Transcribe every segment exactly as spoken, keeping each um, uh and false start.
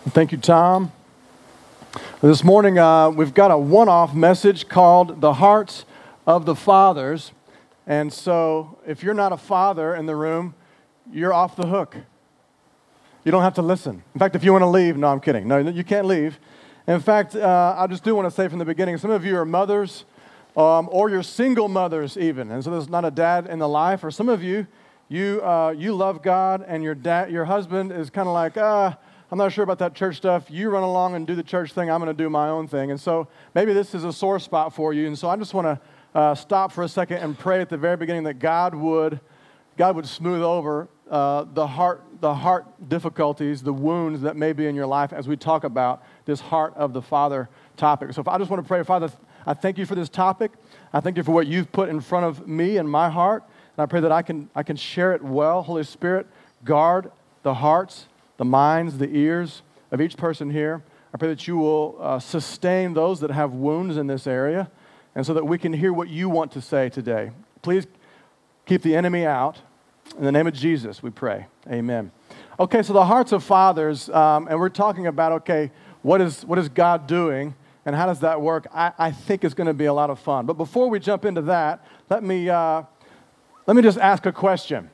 Thank you, Tom. This morning, uh, we've got a one-off message called The Hearts of the Fathers. And so, if you're not a father in the room, you're off the hook. You don't have to listen. In fact, if you want to leave, no, I'm kidding. No, you can't leave. In fact, uh, I just do want to say from the beginning, some of you are mothers, um, or you're single mothers even. And so there's not a dad in the life. Or some of you, you uh, you love God, and your dad, your husband is kind of like, ah, I'm not sure about that church stuff. You run along and do the church thing. I'm going to do my own thing. And so maybe this is a sore spot for you. And so I just want to uh, stop for a second and pray at the very beginning that God would, God would smooth over uh, the heart, the heart difficulties, the wounds that may be in your life as we talk about this heart of the Father topic. So if I just want to pray, Father, I thank you for this topic. I thank you for what you've put in front of me and my heart. And I pray that I can I can share it well. Holy Spirit, guard the hearts, the minds, the ears of each person here. I pray that you will uh, sustain those that have wounds in this area, and so that we can hear what you want to say today. Please keep the enemy out. In the name of Jesus, we pray. Amen. Okay, so the hearts of fathers, um, and we're talking about, okay, what is what is God doing, and how does that work? I, I think it's going to be a lot of fun. But before we jump into that, let me uh, let me just ask a question.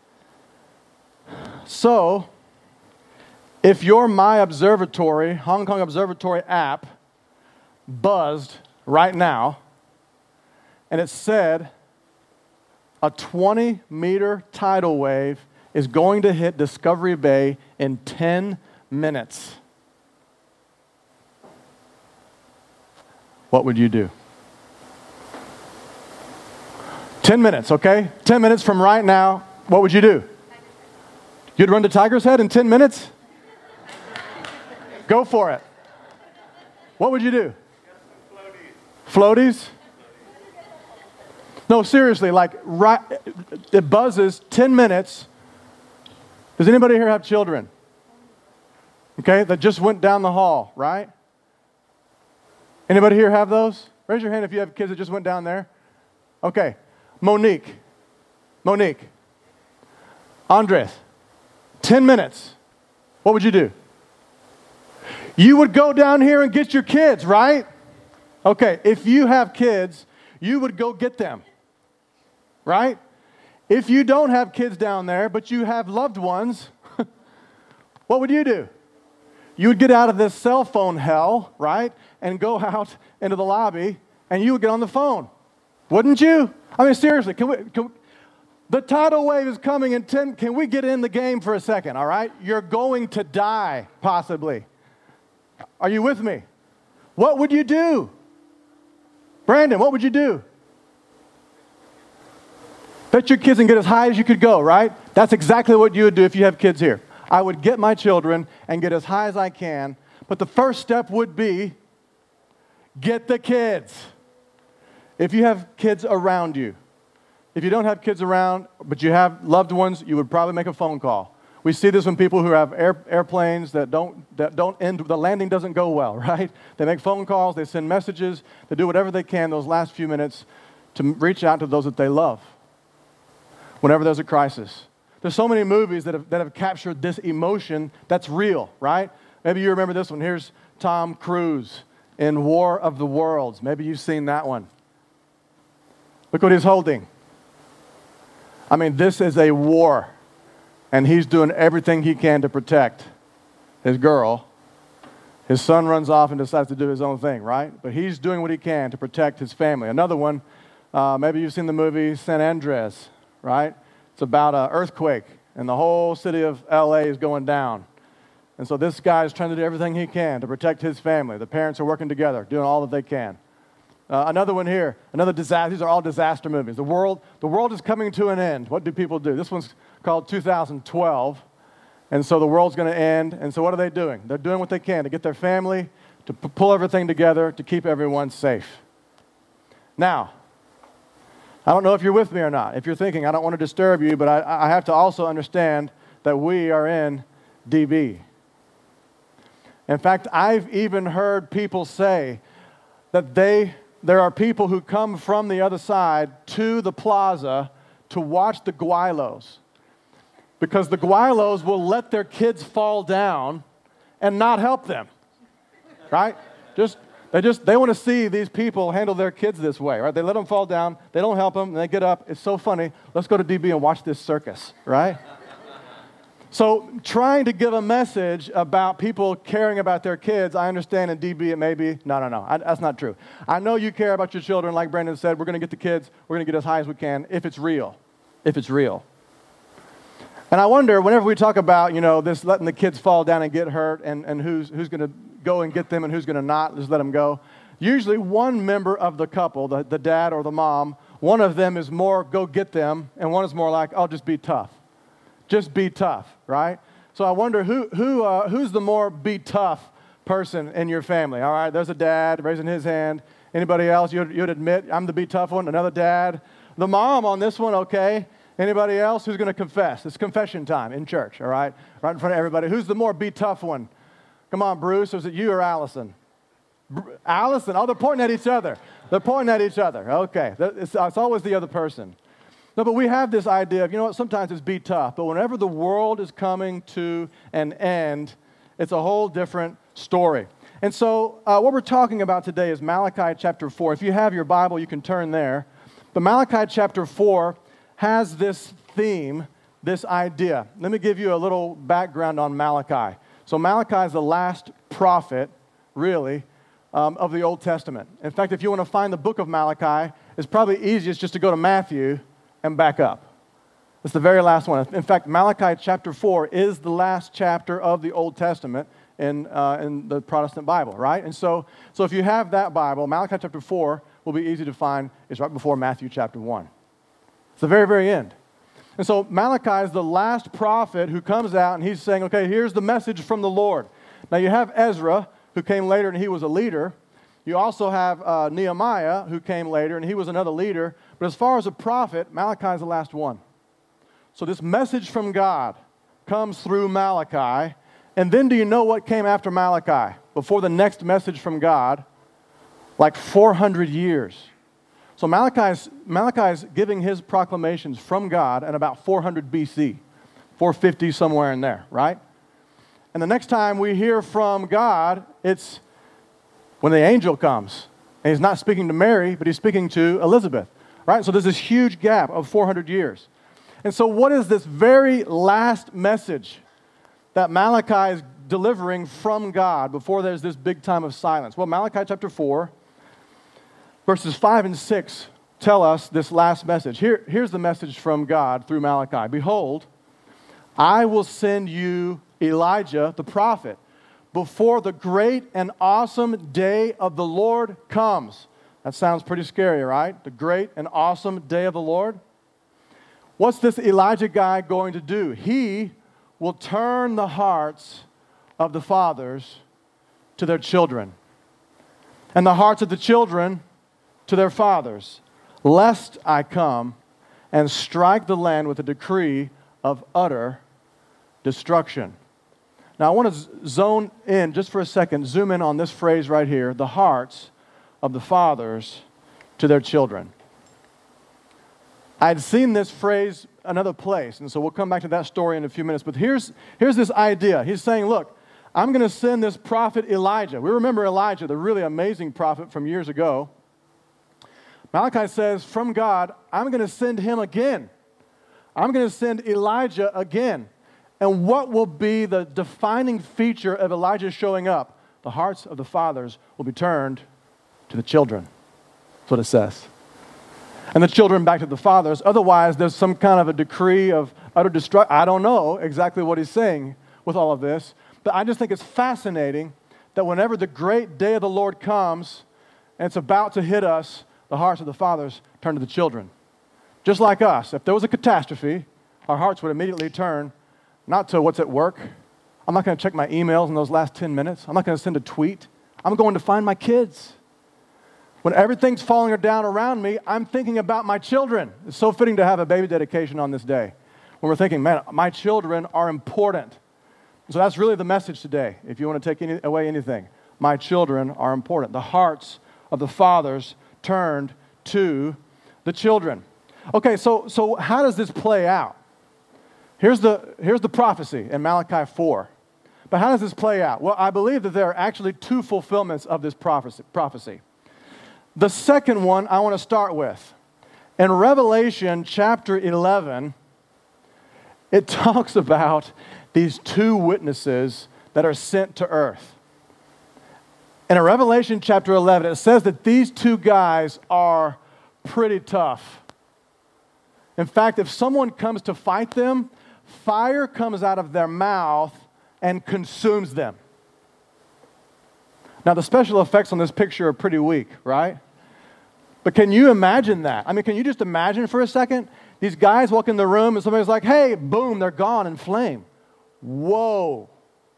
So, if your My Observatory, Hong Kong Observatory app buzzed right now, and it said a twenty meter tidal wave is going to hit Discovery Bay in ten minutes, what would you do? ten minutes, okay? ten minutes from right now, what would you do? You'd run to Tiger's Head in ten minutes? Go for it. What would you do? Floaties. Floaties? No, seriously, like, right, it buzzes ten minutes. Does anybody here have children? Okay, that just went down the hall, right? Anybody here have those? Raise your hand if you have kids that just went down there. Okay, Monique. Monique. Andres. ten minutes. What would you do? You would go down here and get your kids, right? Okay, if you have kids, you would go get them, right? If you don't have kids down there, but you have loved ones, what would you do? You would get out of this cell phone hell, right, and go out into the lobby, and you would get on the phone, wouldn't you? I mean, seriously, can we... Can we the tidal wave is coming in ten... Can we get in the game for a second, all right? You're going to die, possibly. Are you with me? What would you do? Brandon, what would you do? Bet your kids and get as high as you could go, right? That's exactly what you would do if you have kids here. I would get my children and get as high as I can, but the first step would be get the kids. If you have kids around you, if you don't have kids around, but you have loved ones, you would probably make a phone call. We see this when people who have air, airplanes that don't that don't end, the landing doesn't go well, right? They make phone calls, they send messages, they do whatever they can those last few minutes to reach out to those that they love whenever there's a crisis. There's so many movies that have, that have captured this emotion that's real, right? Maybe you remember this one. Here's Tom Cruise in War of the Worlds. Maybe you've seen that one. Look what he's holding. I mean, this is a war. And he's doing everything he can to protect his girl. His son runs off and decides to do his own thing, right? But he's doing what he can to protect his family. Another one, uh, maybe you've seen the movie San Andreas, right? It's about an earthquake, and the whole city of L A is going down. And so this guy is trying to do everything he can to protect his family. The parents are working together, doing all that they can. Uh, another one here, another disaster. These are all disaster movies. The world, the world is coming to an end. What do people do? This one's called two thousand twelve, and so the world's going to end. And so what are they doing? They're doing what they can to get their family, to p- pull everything together, to keep everyone safe. Now, I don't know if you're with me or not. If you're thinking, I don't want to disturb you, but I, I have to also understand that we are in D B. In fact, I've even heard people say that they there are people who come from the other side to the plaza to watch the Guaylos, because the Guaylos will let their kids fall down and not help them, right? Just They just, they want to see these people handle their kids this way, right? They let them fall down. They don't help them. And they get up. It's so funny. Let's go to D B and watch this circus, right? So trying to give a message about people caring about their kids, I understand in D B it may be, no, no, no, I, that's not true. I know you care about your children. Like Brandon said, we're going to get the kids, we're going to get as high as we can if it's real, if it's real. And I wonder, whenever we talk about, you know, this letting the kids fall down and get hurt and, and who's, who's going to go and get them and who's going to not, just let them go. Usually one member of the couple, the, the dad or the mom, one of them is more go get them, and one is more like, oh, just be tough. Just be tough, right? So I wonder who who uh, who's the more be tough person in your family? All right, there's a dad raising his hand. Anybody else? You'd, you'd admit I'm the be tough one. Another dad. The mom on this one, okay. Anybody else who's going to confess? It's confession time in church, all right? Right in front of everybody. Who's the more be tough one? Come on, Bruce. Or is it you or Allison? Br- Allison. Oh, they're pointing at each other. They're pointing at each other. Okay. It's, it's always the other person. No, but we have this idea of, you know what, sometimes it's be tough. But whenever the world is coming to an end, it's a whole different story. And so uh, what we're talking about today is Malachi chapter four. If you have your Bible, you can turn there. But Malachi chapter four has this theme, this idea. Let me give you a little background on Malachi. So Malachi is the last prophet, really, um, of the Old Testament. In fact, if you want to find the book of Malachi, it's probably easiest just to go to Matthew and back up. It's the very last one. In fact, Malachi chapter four is the last chapter of the Old Testament in uh, in the Protestant Bible, right? And so, so if you have that Bible, Malachi chapter four will be easy to find. It's right before Matthew chapter one. It's the very, very end. And so Malachi is the last prophet who comes out and he's saying, okay, here's the message from the Lord. Now you have Ezra, who came later and he was a leader. You also have uh, Nehemiah, who came later and he was another leader. But as far as a prophet, Malachi is the last one. So this message from God comes through Malachi. And then do you know what came after Malachi? Before the next message from God? Like four hundred years. So Malachi's, Malachi's giving his proclamations from God at about four hundred B C, four fifty, somewhere in there, right? And the next time we hear from God, it's when the angel comes. And he's not speaking to Mary, but he's speaking to Elizabeth, right? So there's this huge gap of four hundred years. And so what is this very last message that Malachi is delivering from God before there's this big time of silence? Well, Malachi chapter four, verses five and six tell us this last message. Here, here's the message from God through Malachi. Behold, I will send you Elijah the prophet before the great and awesome day of the Lord comes. That sounds pretty scary, right? The great and awesome day of the Lord. What's this Elijah guy going to do? He will turn the hearts of the fathers to their children, and the hearts of the children to their fathers, lest I come and strike the land with a decree of utter destruction. Now, I want to zone in just for a second, zoom in on this phrase right here, the hearts of the fathers to their children. I'd seen this phrase another place, and so we'll come back to that story in a few minutes, but here's, here's this idea. He's saying, look, I'm going to send this prophet Elijah. We remember Elijah, the really amazing prophet from years ago. Malachi says, from God, I'm going to send him again. I'm going to send Elijah again. And what will be the defining feature of Elijah showing up? The hearts of the fathers will be turned to the children. That's what it says. And the children back to the fathers. Otherwise, there's some kind of a decree of utter destruction. I don't know exactly what he's saying with all of this. But I just think it's fascinating that whenever the great day of the Lord comes and it's about to hit us, the hearts of the fathers turn to the children. Just like us. If there was a catastrophe, our hearts would immediately turn not to what's at work. I'm not going to check my emails in those last ten minutes. I'm not going to send a tweet. I'm going to find my kids. When everything's falling down around me, I'm thinking about my children. It's so fitting to have a baby dedication on this day. When we're thinking, man, my children are important. So that's really the message today, if you want to take any, away anything. My children are important. The hearts of the fathers turned to the children. Okay, so, so how does this play out? Here's the, here's the prophecy in Malachi four. But how does this play out? Well, I believe that there are actually two fulfillments of this prophecy. prophecy. The second one I want to start with. In Revelation chapter eleven, it talks about these two witnesses that are sent to earth. And in Revelation chapter eleven, it says that these two guys are pretty tough. In fact, if someone comes to fight them, fire comes out of their mouth and consumes them. Now, the special effects on this picture are pretty weak, right? But can you imagine that? I mean, can you just imagine for a second? These guys walk in the room and somebody's like, hey, boom, they're gone in flame. Whoa.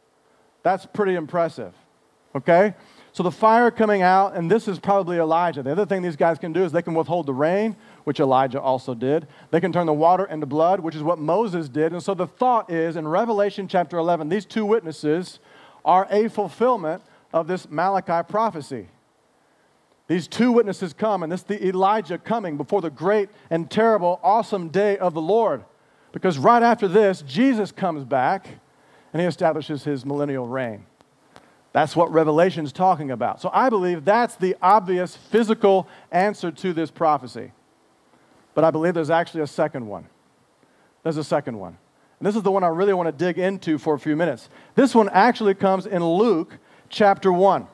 That's pretty impressive, okay? So the fire coming out, and this is probably Elijah. The other thing these guys can do is they can withhold the rain, which Elijah also did. They can turn the water into blood, which is what Moses did. And so the thought is, in Revelation chapter eleven, these two witnesses are a fulfillment of this Malachi prophecy. These two witnesses come, and this is the Elijah coming before the great and terrible, awesome day of the Lord. Because right after this, Jesus comes back, and he establishes his millennial reign. That's what Revelation is talking about. So I believe that's the obvious physical answer to this prophecy. But I believe there's actually a second one. There's a second one. And this is the one I really want to dig into for a few minutes. This one actually comes in Luke chapter one.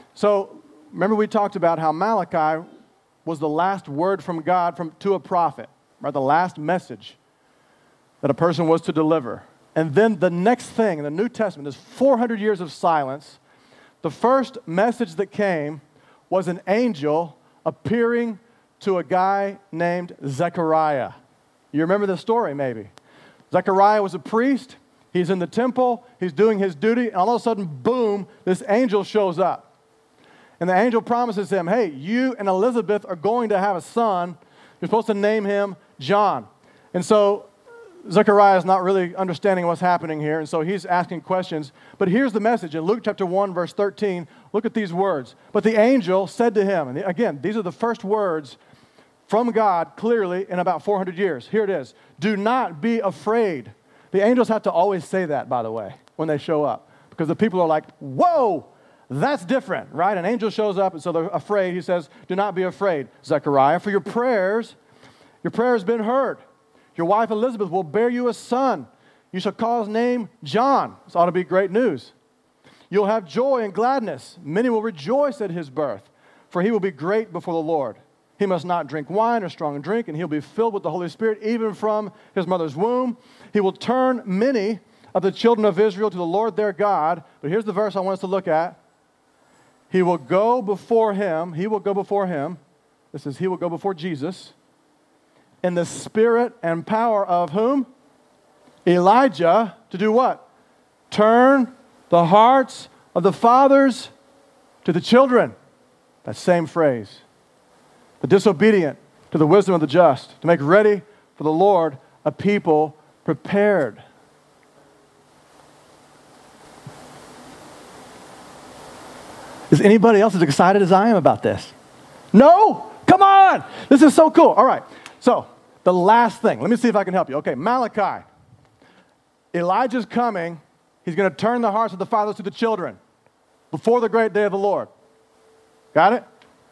So remember we talked about how Malachi was the last word from God from, to a prophet, right? The last message that a person was to deliver. And then the next thing in the New Testament, there's four hundred years of silence. The first message that came was an angel appearing to a guy named Zechariah. You remember the story, maybe. Zechariah was a priest. He's in the temple. He's doing his duty. And all of a sudden, boom, this angel shows up. And the angel promises him, hey, you and Elizabeth are going to have a son. You're supposed to name him John. And so Zechariah is not really understanding what's happening here, and so he's asking questions. But here's the message. In Luke chapter one, verse thirteen, look at these words. But the angel said to him, and again, these are the first words from God clearly in about four hundred years. Here it is. Do not be afraid. The angels have to always say that, by the way, when they show up, because the people are like, whoa, that's different, right? An angel shows up, and so they're afraid. He says, do not be afraid, Zechariah, for your prayers, your prayer has been heard. Your wife Elizabeth will bear you a son. You shall call his name John. This ought to be great news. You'll have joy and gladness. Many will rejoice at his birth, for he will be great before the Lord. He must not drink wine or strong drink, and he'll be filled with the Holy Spirit even from his mother's womb. He will turn many of the children of Israel to the Lord their God. But here's the verse I want us to look at. He will go before him. He will go before him. This is he will go before Jesus. In the spirit and power of whom? Elijah, to do what? Turn the hearts of the fathers to the children. That same phrase. The disobedient to the wisdom of the just, to make ready for the Lord a people prepared. Is anybody else as excited as I am about this? No? Come on! This is so cool. All right. So, the last thing. Let me see if I can help you. Okay, Malachi. Elijah's coming. He's going to turn the hearts of the fathers to the children before the great day of the Lord. Got it?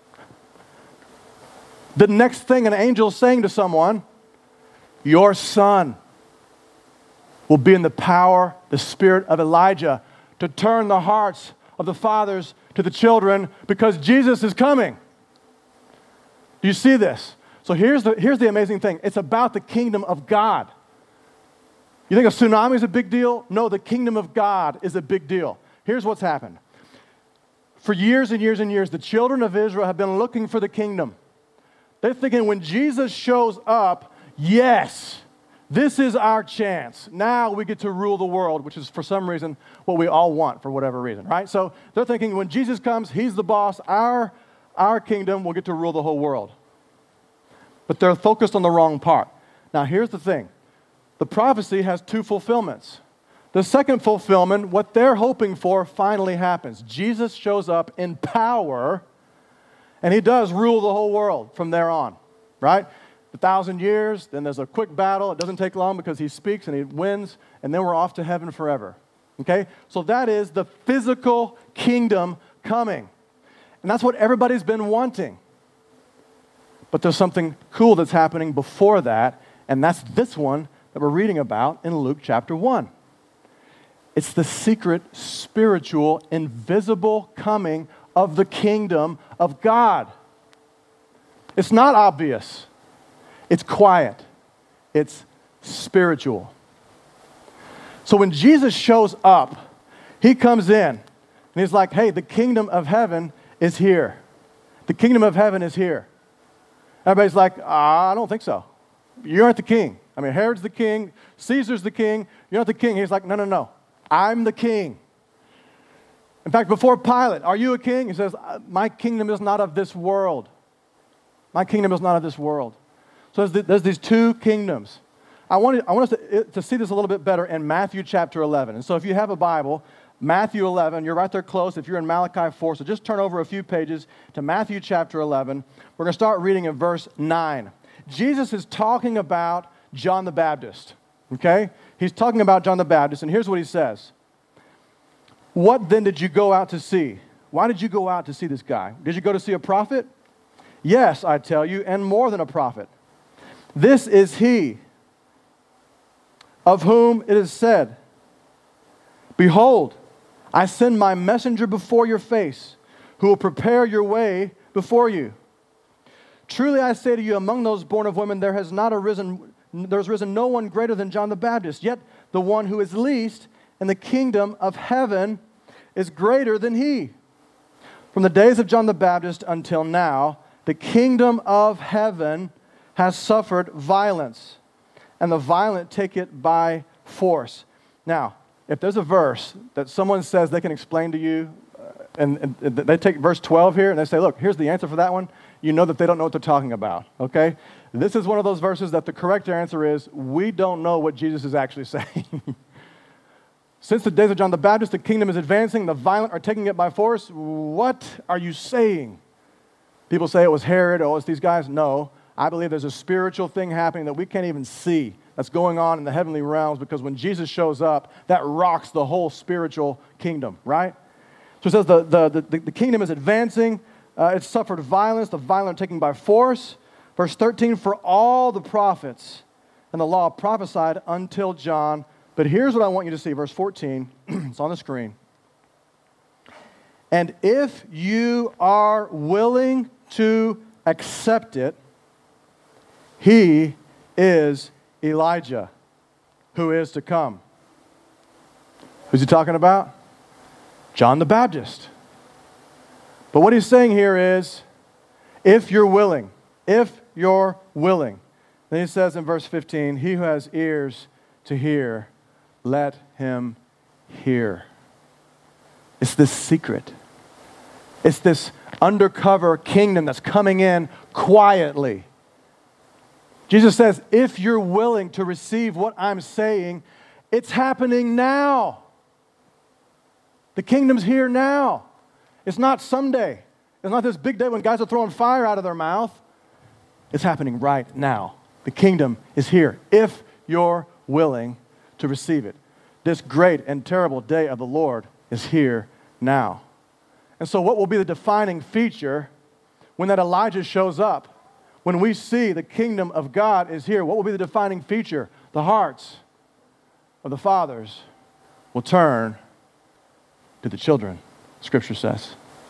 The next thing an angel is saying to someone, your son will be in the power, the spirit of Elijah to turn the hearts of the fathers to the children because Jesus is coming. Do you see this? So here's the, here's the amazing thing. It's about the kingdom of God. You think a tsunami is a big deal? No, the kingdom of God is a big deal. Here's what's happened. For years and years and years, the children of Israel have been looking for the kingdom. They're thinking when Jesus shows up, yes, this is our chance. Now we get to rule the world, which is for some reason what we all want for whatever reason, right? So they're thinking when Jesus comes, he's the boss. Our, our kingdom will get to rule the whole world. But they're focused on the wrong part. Now, here's the thing. The prophecy has two fulfillments. The second fulfillment, what they're hoping for, finally happens. Jesus shows up in power, and he does rule the whole world from there on, right? A thousand years, then there's a quick battle. It doesn't take long because he speaks and he wins, and then we're off to heaven forever. Okay? So that is the physical kingdom coming. And that's what everybody's been wanting. But there's something cool that's happening before that, and that's this one that we're reading about in Luke chapter one. It's the secret, spiritual, invisible coming of the kingdom of God. It's not obvious. It's quiet. It's spiritual. So when Jesus shows up, he comes in, and he's like, hey, the kingdom of heaven is here. The kingdom of heaven is here. Everybody's like, ah, I don't think so. You aren't the king. I mean, Herod's the king. Caesar's the king. You're not the king. He's like, no, no, no. I'm the king. In fact, before Pilate, are you a king? He says, my kingdom is not of this world. My kingdom is not of this world. So there's, there's these two kingdoms. I want, I want us to, to see this a little bit better in Matthew chapter eleven. And so if you have a Bible, Matthew eleven, you're right there close. If you're in Malachi four, so just turn over a few pages to Matthew chapter eleven. We're going to start reading in verse nine. Jesus is talking about John the Baptist, okay? He's talking about John the Baptist, and here's what he says. What then did you go out to see? Why did you go out to see this guy? Did you go to see a prophet? Yes, I tell you, and more than a prophet. This is he of whom it is said, behold, I send my messenger before your face, who will prepare your way before you. Truly I say to you, among those born of women, there has not arisen, there has risen no one greater than John the Baptist. Yet the one who is least in the kingdom of heaven is greater than he. From the days of John the Baptist until now, the kingdom of heaven has suffered violence, and the violent take it by force. Now, if there's a verse that someone says they can explain to you, uh, and, and they take verse twelve here, and they say, look, here's the answer for that one, you know that they don't know what they're talking about, okay? This is one of those verses that the correct answer is, we don't know what Jesus is actually saying. Since the days of John the Baptist, the kingdom is advancing, the violent are taking it by force. What are you saying? People say it was Herod, oh, it's these guys. No, I believe there's a spiritual thing happening that we can't even see that's going on in the heavenly realms, because when Jesus shows up, that rocks the whole spiritual kingdom, right? So it says the, the, the, the kingdom is advancing. Uh, it's suffered violence, the violent are taken by force. Verse thirteen, for all the prophets and the law prophesied until John. But here's what I want you to see, verse fourteen. It's on the screen. And if you are willing to accept it, he is Elijah, who is to come. Who's he talking about? John the Baptist. But what he's saying here is, if you're willing, if you're willing. Then he says in verse fifteen, he who has ears to hear, let him hear. It's this secret. It's this undercover kingdom that's coming in quietly. Jesus says, if you're willing to receive what I'm saying, it's happening now. The kingdom's here now. It's not someday. It's not this big day when guys are throwing fire out of their mouth. It's happening right now. The kingdom is here if you're willing to receive it. This great and terrible day of the Lord is here now. And so what will be the defining feature when that Elijah shows up? When we see the kingdom of God is here, what will be the defining feature? The hearts of the fathers will turn to the children, Scripture says.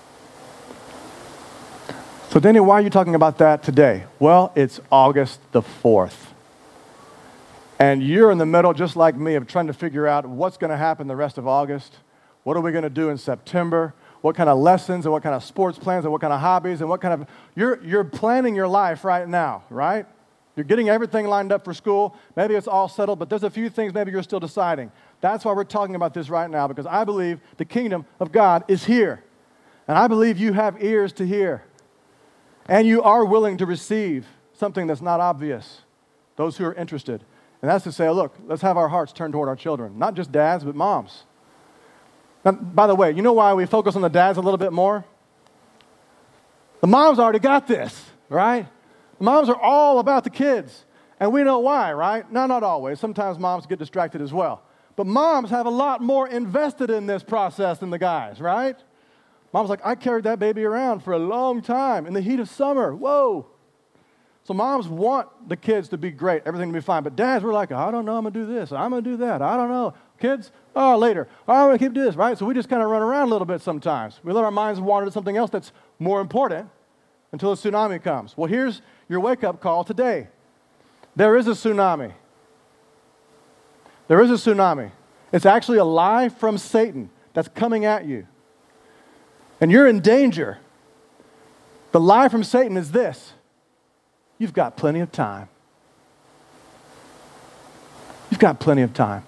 So Danny, why are you talking about that today? Well, it's August the fourth. And you're in the middle, just like me, of trying to figure out what's going to happen the rest of August. What are we going to do in September? What kind of lessons and what kind of sports plans and what kind of hobbies and what kind of... You're, you're planning your life right now, right? You're getting everything lined up for school. Maybe it's all settled, but there's a few things maybe you're still deciding. That's why we're talking about this right now, because I believe the kingdom of God is here. And I believe you have ears to hear. And you are willing to receive something that's not obvious. Those who are interested. And that's to say, look, let's have our hearts turned toward our children. Not just dads, but moms. Now, by the way, you know why we focus on the dads a little bit more? The moms already got this, right? The moms are all about the kids. And we know why, right? No, not always. Sometimes moms get distracted as well. But moms have a lot more invested in this process than the guys, right? Mom's like, I carried that baby around for a long time in the heat of summer. Whoa. So moms want the kids to be great, everything to be fine. But dads, we're like, I don't know, I'm going to do this. I'm going to do that. I don't know. Kids, oh, later. Oh, I'm going to keep doing this, right? So we just kind of run around a little bit sometimes. We let our minds wander to something else that's more important until a tsunami comes. Well, here's your wake-up call today. There is a tsunami. There is a tsunami. It's actually a lie from Satan that's coming at you. And you're in danger. The lie from Satan is this: you've got plenty of time. You've got plenty of time.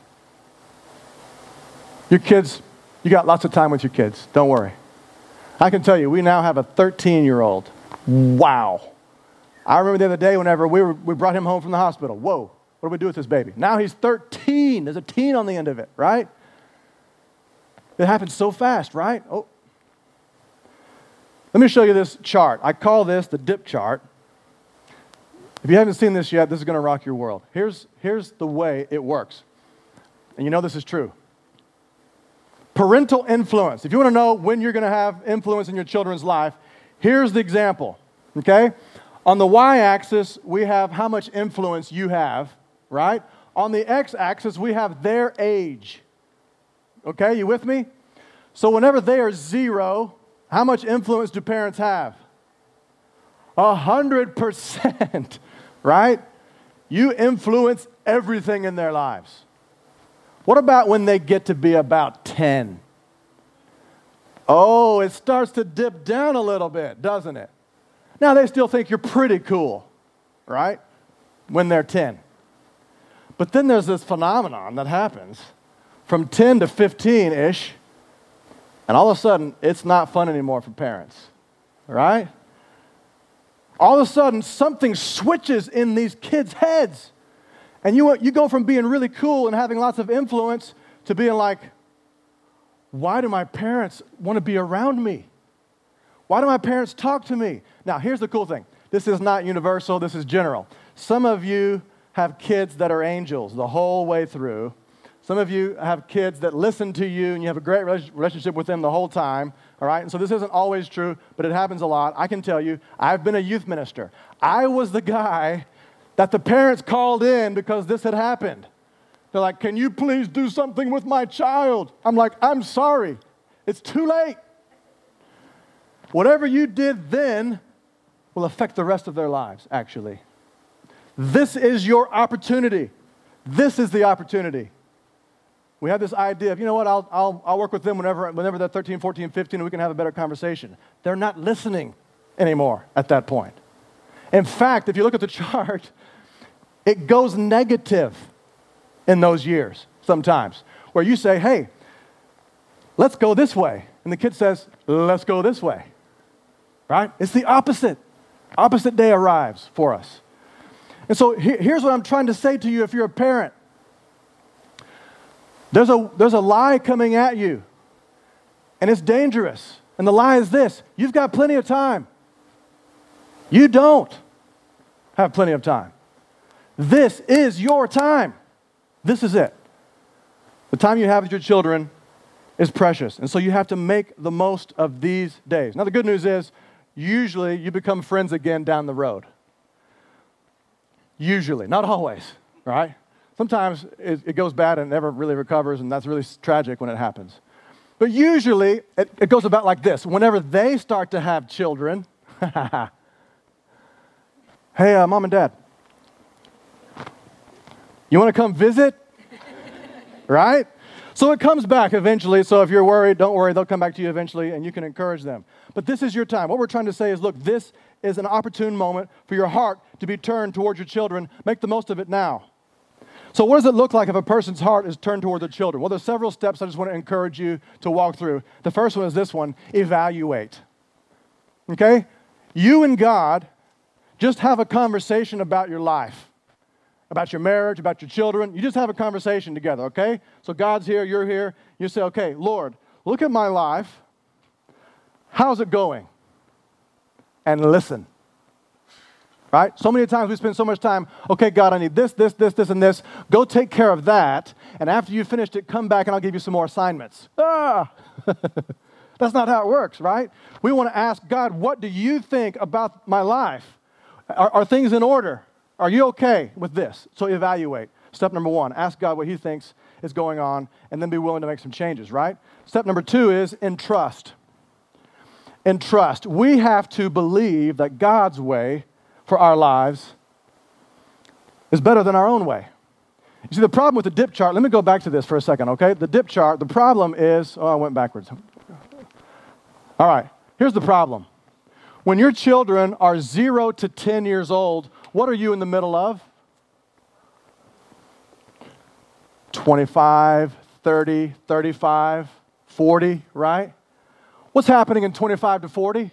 Your kids, you got lots of time with your kids. Don't worry. I can tell you, we now have a thirteen-year-old. Wow. I remember the other day whenever we, were, we brought him home from the hospital. Whoa, what do we do with this baby? Now he's thirteen. There's a teen on the end of it, right? It happens so fast, right? Oh. Let me show you this chart. I call this the dip chart. If you haven't seen this yet, this is going to rock your world. Here's, here's the way it works. And you know this is true. Parental influence. If you want to know when you're going to have influence in your children's life, here's the example, okay? On the y-axis, we have how much influence you have, right? On the x-axis, we have their age. Okay, you with me? So whenever they are zero, how much influence do parents have? A hundred percent, right? You influence everything in their lives. What about when they get to be about ten? Oh, it starts to dip down a little bit, doesn't it? Now, they still think you're pretty cool, right? When they're ten. But then there's this phenomenon that happens from ten to fifteen-ish, and all of a sudden, it's not fun anymore for parents, right? All of a sudden, something switches in these kids' heads. And you, you go from being really cool and having lots of influence to being like, why do my parents want to be around me? Why do my parents talk to me? Now, here's the cool thing. This is not universal. This is general. Some of you have kids that are angels the whole way through. Some of you have kids that listen to you, and you have a great relationship with them the whole time, all right? And so this isn't always true, but it happens a lot. I can tell you, I've been a youth minister. I was the guy that the parents called in because this had happened. They're like, can you please do something with my child? I'm like, I'm sorry. It's too late. Whatever you did then will affect the rest of their lives, actually. This is your opportunity. This is the opportunity. We have this idea of, you know what, I'll, I'll, I'll work with them whenever, whenever they're thirteen, fourteen, fifteen, and we can have a better conversation. They're not listening anymore at that point. In fact, if you look at the chart, it goes negative in those years sometimes, where you say, hey, let's go this way. And the kid says, let's go this way. Right? It's the opposite. Opposite day arrives for us. And so he, here's what I'm trying to say to you if you're a parent. There's a, there's a lie coming at you, and it's dangerous. And the lie is this: you've got plenty of time. You don't have plenty of time. This is your time. This is it. The time you have with your children is precious, and so you have to make the most of these days. Now, the good news is, usually you become friends again down the road. Usually, not always, right? Sometimes it, it goes bad and never really recovers, and that's really tragic when it happens. But usually, it, it goes about like this. Whenever they start to have children, hey, uh, mom and dad, you want to come visit? Right? So it comes back eventually. So if you're worried, don't worry. They'll come back to you eventually, and you can encourage them. But this is your time. What we're trying to say is, look, this is an opportune moment for your heart to be turned towards your children. Make the most of it now. So what does it look like if a person's heart is turned toward their children? Well, there's several steps I just want to encourage you to walk through. The first one is this one: evaluate. Okay? You and God just have a conversation about your life, about your marriage, about your children. You just have a conversation together, okay? So God's here, you're here. You say, okay, Lord, look at my life. How's it going? And listen. right? So many times we spend so much time, okay, God, I need this, this, this, this, and this. Go take care of that, and after you finished it, come back and I'll give you some more assignments. Ah! That's not how it works, right? We want to ask God, what do you think about my life? Are, are things in order? Are you okay with this? So evaluate. Step number one, ask God what he thinks is going on, and then be willing to make some changes, right? Step number two is entrust. Entrust. We have to believe that God's way for our lives is better than our own way. You see, the problem with the dip chart, let me go back to this for a second, okay? The dip chart, the problem is, oh, I went backwards. All right, here's the problem. When your children are zero to ten years old, what are you in the middle of? twenty-five, thirty, thirty-five, forty, right? What's happening in twenty-five to forty?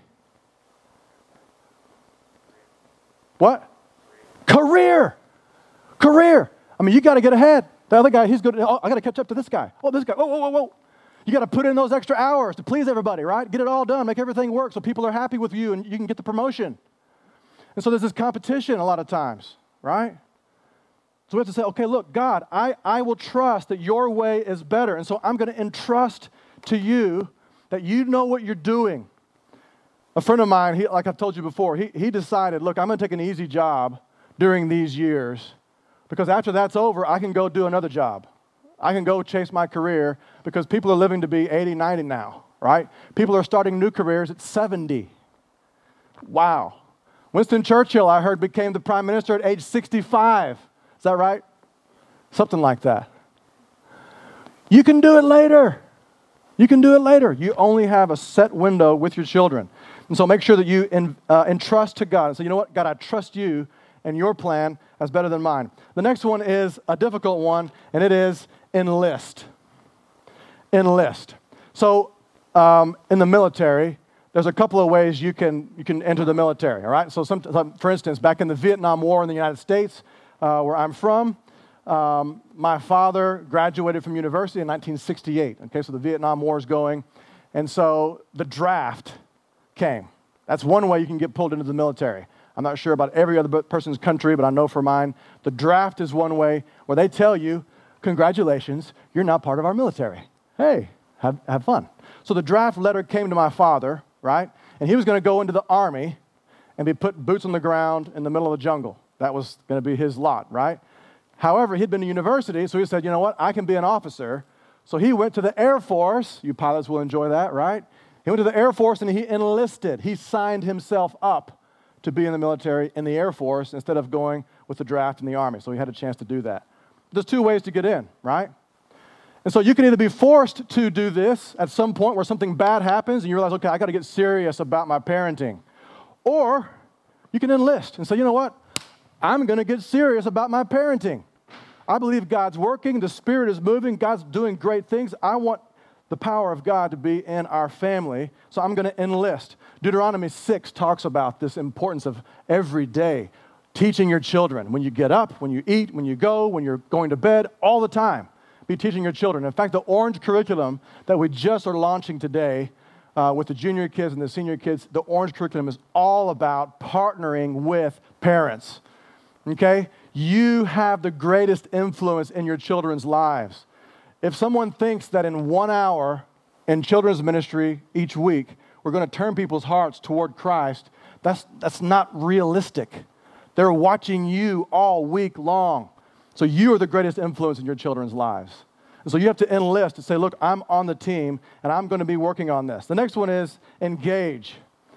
What? Career. Career. I mean, you got to get ahead. The other guy, he's good. Oh, I got to catch up to this guy. Oh, this guy. Whoa, whoa, whoa, whoa. You got to put in those extra hours to please everybody, right? Get it all done. Make everything work so people are happy with you and you can get the promotion. And so there's this competition a lot of times, right? So we have to say, okay, look, God, I, I will trust that your way is better. And so I'm going to entrust to you that you know what you're doing. A friend of mine, he, like I've told you before, he, he decided, look, I'm going to take an easy job during these years because after that's over, I can go do another job. I can go chase my career because people are living to be eighty, ninety now, right? People are starting new careers at seventy. Wow. Winston Churchill, I heard, became the prime minister at age sixty-five. Is that right? Something like that. You can do it later. You can do it later. You only have a set window with your children. And so make sure that you in, uh, entrust to God. And say, you know what, God, I trust you, and your plan is better than mine. The next one is a difficult one, and it is enlist. Enlist. So um, in the military, there's a couple of ways you can you can enter the military, all right? So some, for instance, back in the Vietnam War in the United States, uh, where I'm from, um, my father graduated from university in nineteen sixty-eight. Okay, so the Vietnam War is going. And so the draft came. That's one way you can get pulled into the military. I'm not sure about every other person's country, but I know for mine, the draft is one way where they tell you, congratulations, you're now part of our military. Hey, have, have fun. So the draft letter came to my father, right? And he was going to go into the army and be put boots on the ground in the middle of the jungle. That was going to be his lot, right? However, he'd been to university, so he said, you know what, I can be an officer. So he went to the Air Force. You pilots will enjoy that, right? He went to the Air Force and he enlisted. He signed himself up to be in the military in the Air Force instead of going with the draft in the Army. So he had a chance to do that. There's two ways to get in, right? And so you can either be forced to do this at some point where something bad happens and you realize, okay, I got to get serious about my parenting. Or you can enlist and say, you know what? I'm going to get serious about my parenting. I believe God's working. The Spirit is moving. God's doing great things. I want the power of God to be in our family, so I'm going to enlist. Deuteronomy six talks about this importance of every day teaching your children. When you get up, when you eat, when you go, when you're going to bed, all the time, be teaching your children. In fact, the orange curriculum that we just are launching today uh, with the junior kids and the senior kids, the orange curriculum is all about partnering with parents, okay? You have the greatest influence in your children's lives. If someone thinks that in one hour in children's ministry each week, we're going to turn people's hearts toward Christ, that's, that's not realistic. They're watching you all week long. So you are the greatest influence in your children's lives. And so you have to enlist and say, look, I'm on the team, and I'm going to be working on this. The next one is engage.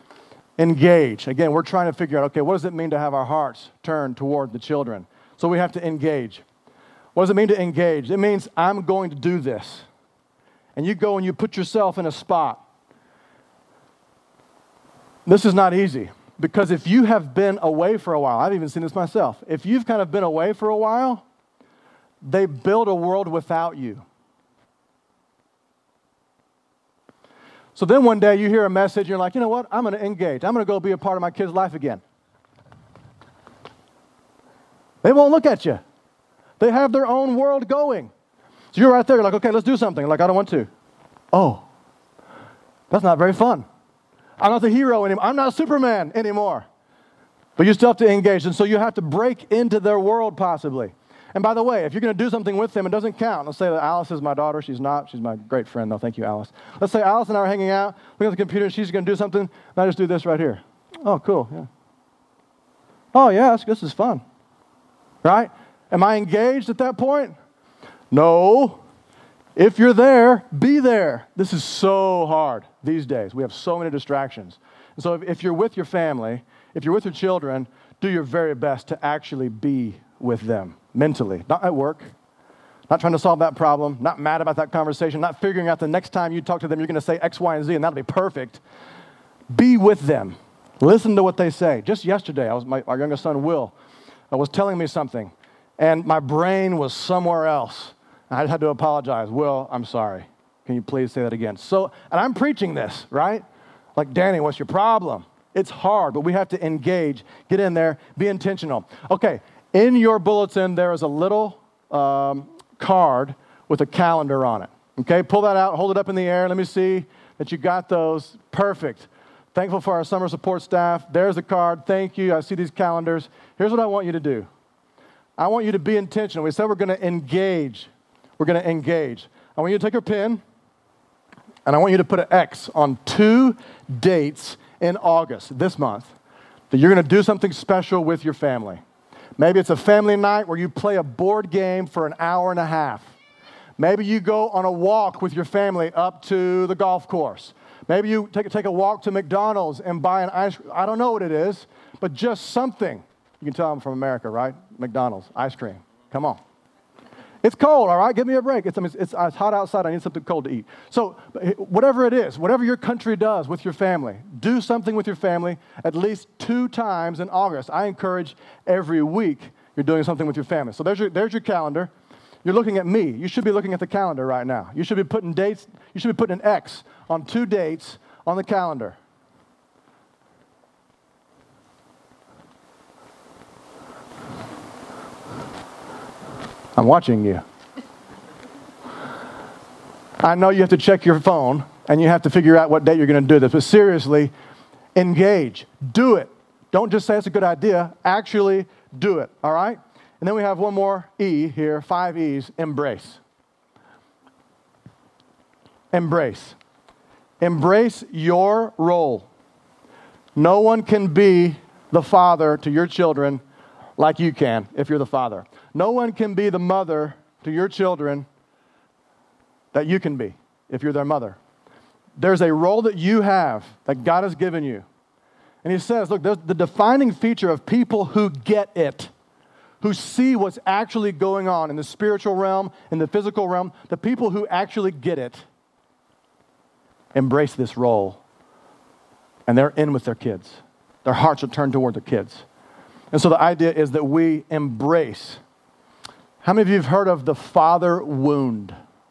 Engage. Again, we're trying to figure out, okay, what does it mean to have our hearts turned toward the children? So we have to engage. What does it mean to engage? It means I'm going to do this. And you go and you put yourself in a spot. This is not easy because if you have been away for a while, I've even seen this myself. If you've kind of been away for a while, they build a world without you. So then one day you hear a message and you're like, you know what? I'm going to engage. I'm going to go be a part of my kid's life again. They won't look at you. They have their own world going. So you're right there, you're like, okay, let's do something. Like, I don't want to. Oh, that's not very fun. I'm not the hero anymore. I'm not Superman anymore. But you still have to engage. And so you have to break into their world possibly. And by the way, if you're going to do something with them, it doesn't count. Let's say that Alice is my daughter. She's not. She's my great friend, though. Thank you, Alice. Let's say Alice and I are hanging out, looking at the computer, and she's going to do something, and I just do this right here. Oh, cool. Yeah. Oh, yeah, this, this is fun. Right? Am I engaged at that point? No. If you're there, be there. This is so hard these days. We have so many distractions. And so if, if you're with your family, if you're with your children, do your very best to actually be with them mentally, not at work, not trying to solve that problem, not mad about that conversation, not figuring out the next time you talk to them, you're going to say X, Y, and Z, and that'll be perfect. Be with them. Listen to what they say. Just yesterday, I was my, our youngest son, Will, uh, was telling me something, and my brain was somewhere else. I had to apologize. Will, I'm sorry. Can you please say that again? So, and I'm preaching this, right? Like, Danny, what's your problem? It's hard, but we have to engage, get in there, be intentional. Okay. In your bulletin, there is a little um, card with a calendar on it. Okay, pull that out, hold it up in the air. Let me see that you got those. Perfect. Thankful for our summer support staff. There's the card. Thank you. I see these calendars. Here's what I want you to do. I want you to be intentional. We said we're going to engage. We're going to engage. I want you to take your pen, and I want you to put an X on two dates in August, this month, that you're going to do something special with your family. Maybe it's a family night where you play a board game for an hour and a half. Maybe you go on a walk with your family up to the golf course. Maybe you take, take a walk to McDonald's and buy an ice cream. I don't know what it is, but just something. You can tell I'm from America, right? McDonald's, ice cream. Come on. It's cold, all right? Give me a break. It's, I mean, it's, it's hot outside. I need something cold to eat. So whatever it is, whatever your country does with your family, do something with your family at least two times in August. I encourage every week you're doing something with your family. So there's your, there's your calendar. You're looking at me. You should be looking at the calendar right now. You should be putting dates. You should be putting an X on two dates on the calendar. I'm watching you. I know you have to check your phone, and you have to figure out what date you're going to do this, but seriously, engage. Do it. Don't just say it's a good idea. Actually do it, all right? And then we have one more E here, five E's, embrace. Embrace. Embrace your role. No one can be the father to your children like you can if you're the father. No one can be the mother to your children that you can be if you're their mother. There's a role that you have that God has given you. And he says, look, there's the defining feature of people who get it, who see what's actually going on in the spiritual realm, in the physical realm, the people who actually get it, embrace this role. And they're in with their kids. Their hearts are turned toward their kids. And so the idea is that we embrace. How many of you have heard of the father wound?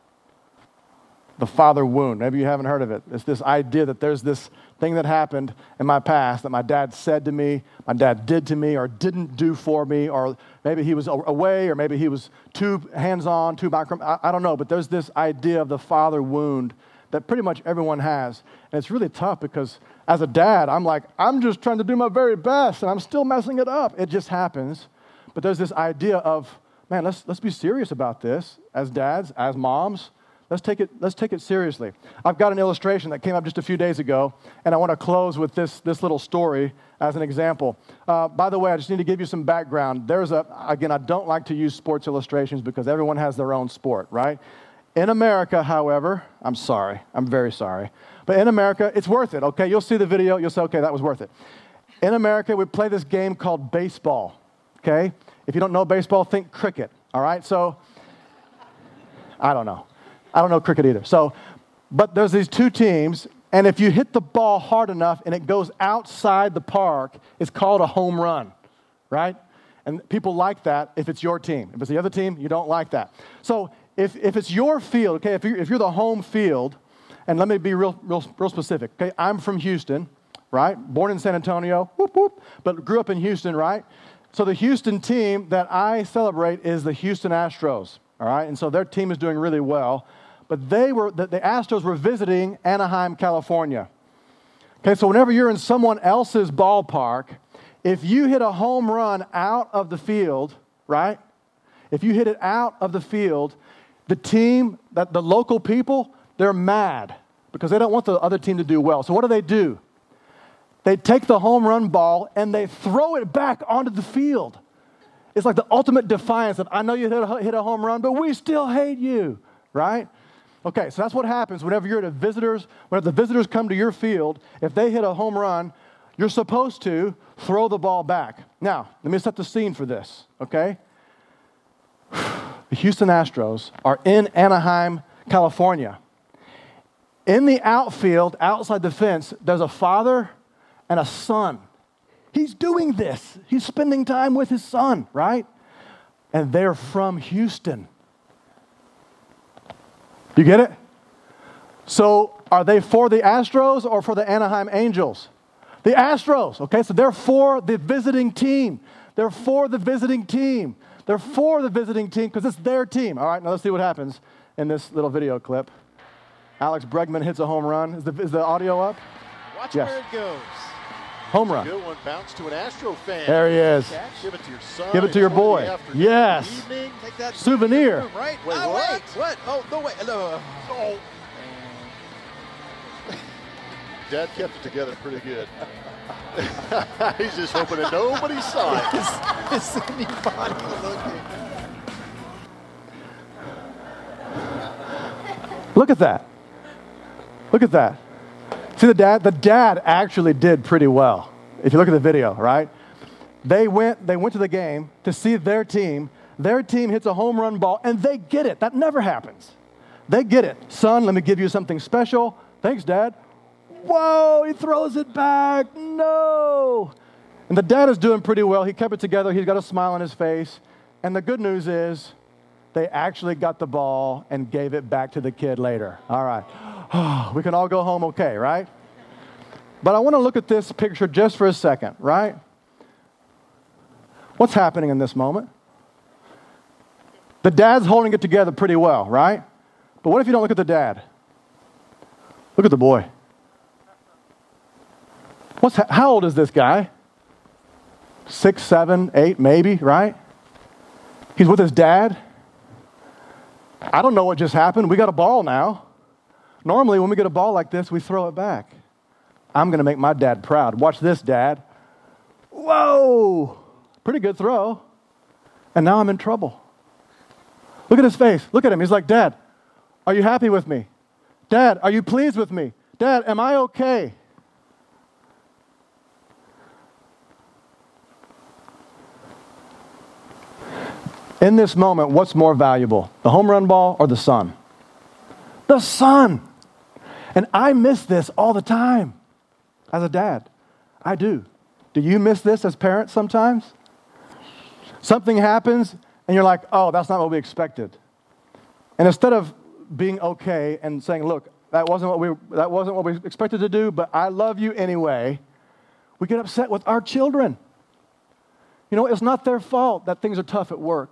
The father wound. Maybe you haven't heard of it. It's this idea that there's this thing that happened in my past that my dad said to me, my dad did to me, or didn't do for me, or maybe he was away, or maybe he was too hands-on, too micro. I, I don't know, but there's this idea of the father wound that pretty much everyone has. And it's really tough because as a dad, I'm like, I'm just trying to do my very best, and I'm still messing it up. It just happens. But there's this idea of, man, let's let's be serious about this as dads, as moms. Let's take it let's take it seriously. I've got an illustration that came up just a few days ago, and I want to close with this, this little story as an example. Uh, by the way, I just need to give you some background. There's a, again, I don't like to use sports illustrations because everyone has their own sport, right? In America, however, I'm sorry, I'm very sorry, but in America, it's worth it, okay? You'll see the video, you'll say, okay, that was worth it. In America, we play this game called baseball, okay? If you don't know baseball, think cricket, all right? So, I don't know. I don't know cricket either. So, but there's these two teams, and if you hit the ball hard enough and it goes outside the park, it's called a home run, right? And people like that if it's your team. If it's the other team, you don't like that. So if, if it's your field, okay, if you're, if you're the home field, and let me be real, real, real specific, okay? I'm from Houston, right? Born in San Antonio, whoop, whoop, but grew up in Houston, right? So the Houston team that I celebrate is the Houston Astros, all right? And so their team is doing really well. But they were the, the Astros were visiting Anaheim, California. Okay, so whenever you're in someone else's ballpark, If you hit a home run out of the field, right? If you hit it out of the field, the team, that the local people, they're mad because they don't want the other team to do well. So what do they do? They take the home run ball and they throw it back onto the field. It's like the ultimate defiance of, I know you hit a, hit a home run, but we still hate you, right? Okay, so that's what happens whenever you're at a visitors, whenever the visitors come to your field, if they hit a home run, you're supposed to throw the ball back. Now, let me set the scene for this, okay? The Houston Astros are in Anaheim, California. In the outfield, outside the fence, there's a father and a son. He's doing this. He's spending time with his son, right? And they're from Houston. You get it? So are they for the Astros or for the Anaheim Angels? The Astros, okay? So they're for the visiting team. They're for the visiting team. They're for the visiting team because it's their team. All right, now let's see what happens in this little video clip. Alex Bregman hits a home run. Is the, is the audio up? Watch yes. where it goes. Home run. Good one. Bounce to an Astro fan. There he is. Catch. Give it to your son. Give it to your boy. Yes. Evening. Take that souvenir. Room, right? Wait, oh, what? Wait. What? Oh, no, wait. No. Oh. Dad kept it together pretty good. He's just hoping that nobody saw it. Is, is anybody looking? Look at that. Look at that. See the dad? The dad actually did pretty well. If you look at the video, right? They went, they went to the game to see their team. Their team hits a home run ball, and they get it. That never happens. They get it. Son, let me give you something special. Thanks, Dad. Whoa, he throws it back. No. And the dad is doing pretty well. He kept it together. He's got a smile on his face. And the good news is they actually got the ball and gave it back to the kid later. All right. We can all go home okay, right? But I want to look at this picture just for a second, right? What's happening in this moment? The dad's holding it together pretty well, right? But what if you don't look at the dad? Look at the boy. What's ha- how old is this guy? Six, seven, eight, maybe, right? He's with his dad. I don't know what just happened. We got a ball now. Normally, when we get a ball like this, we throw it back. I'm going to make my dad proud. Watch this, Dad. Whoa! Pretty good throw. And now I'm in trouble. Look at his face. Look at him. He's like, Dad, are you happy with me? Dad, are you pleased with me? Dad, am I okay? In this moment, what's more valuable, the home run ball or the sun? The sun. And I miss this all the time as a dad. I do. Do you miss this as parents sometimes? Something happens and you're like, oh, that's not what we expected. And instead of being okay and saying, look, that wasn't what we that wasn't what we expected to do, but I love you anyway, we get upset with our children. You know, it's not their fault that things are tough at work.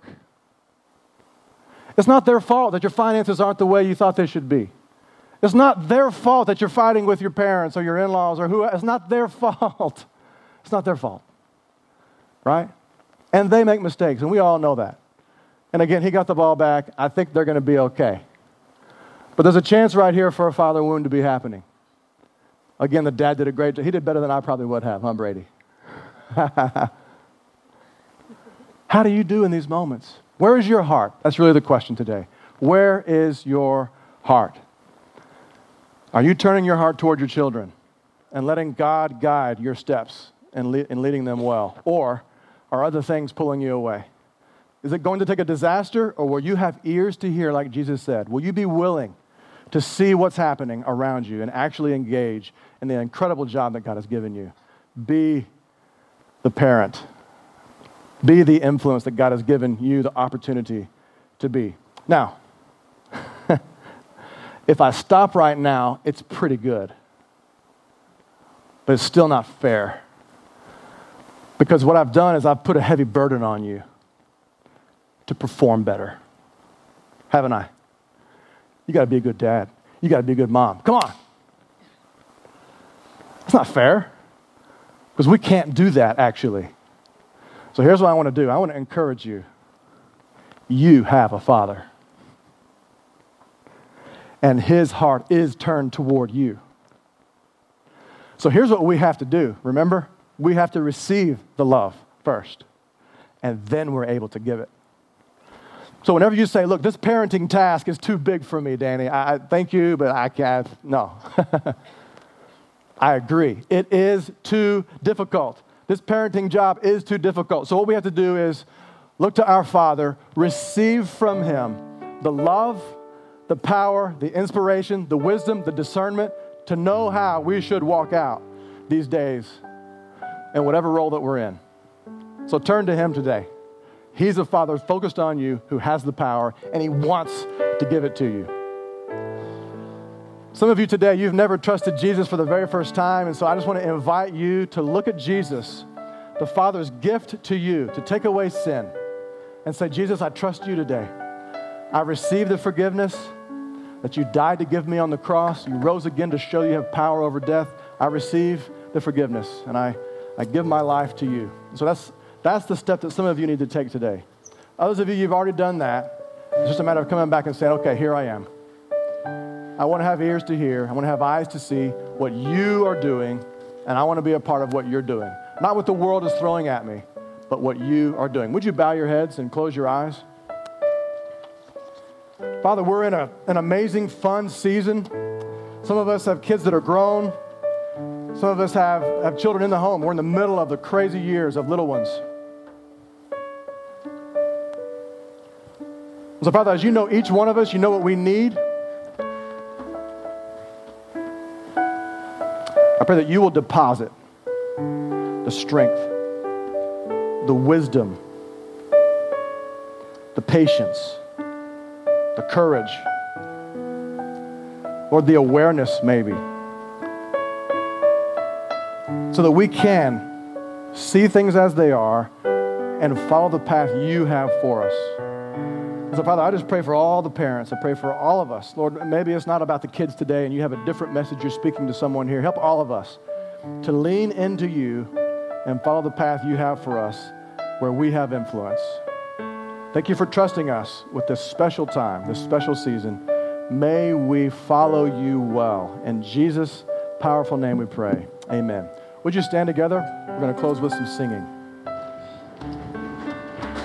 It's not their fault that your finances aren't the way you thought they should be. It's not their fault that you're fighting with your parents or your in-laws or who. It's not their fault. It's not their fault. Right? And they make mistakes, and we all know that. And again, he got the ball back. I think they're going to be okay. But there's a chance right here for a father wound to be happening. Again, the dad did a great job. He did better than I probably would have, huh, Brady? How do you do in these moments? Where is your heart? That's really the question today. Where is your heart? Are you turning your heart toward your children and letting God guide your steps and, le- and leading them well? Or are other things pulling you away? Is it going to take a disaster, or will you have ears to hear like Jesus said? Will you be willing to see what's happening around you and actually engage in the incredible job that God has given you? Be the parent. Be the influence that God has given you the opportunity to be. Now, if I stop right now, it's pretty good. But it's still not fair. Because what I've done is I've put a heavy burden on you to perform better. Haven't I? You got to be a good dad. You got to be a good mom. Come on. It's not fair. Because we can't do that, actually. So here's what I want to do. I want to encourage you. You have a Father. And his heart is turned toward you. So here's what we have to do. Remember, we have to receive the love first, and then we're able to give it. So whenever you say, look, this parenting task is too big for me, Danny, I, I thank you, but I can't, no. I agree. It is too difficult. This parenting job is too difficult. So what we have to do is look to our Father, receive from him the love, the power, the inspiration, the wisdom, the discernment to know how we should walk out these days in whatever role that we're in. So turn to him today. He's a Father focused on you who has the power, and he wants to give it to you. Some of you today, you've never trusted Jesus for the very first time, and so I just want to invite you to look at Jesus, the Father's gift to you, to take away sin, and say, Jesus, I trust you today. I receive the forgiveness that you died to give me on the cross. You rose again to show you have power over death. I receive the forgiveness, and I, I give my life to you. So that's that's the step that some of you need to take today. Others of you, you've already done that. It's just a matter of coming back and saying, okay, here I am. I want to have ears to hear. I want to have eyes to see what you are doing, and I want to be a part of what you're doing. Not what the world is throwing at me, but what you are doing. Would you bow your heads and close your eyes? Father, we're in a, an amazing, fun season. Some of us have kids that are grown. Some of us have, have children in the home. We're in the middle of the crazy years of little ones. So, Father, as you know each one of us, you know what we need. I pray that you will deposit the strength, the wisdom, the patience, the courage, or the awareness maybe, so that we can see things as they are and follow the path you have for us. So, Father, I just pray for all the parents. I pray for all of us. Lord, maybe it's not about the kids today and you have a different message you're speaking to someone here. Help all of us to lean into you and follow the path you have for us where we have influence. Thank you for trusting us with this special time, this special season. May we follow you well. In Jesus' powerful name we pray. Amen. Would you stand together? We're going to close with some singing.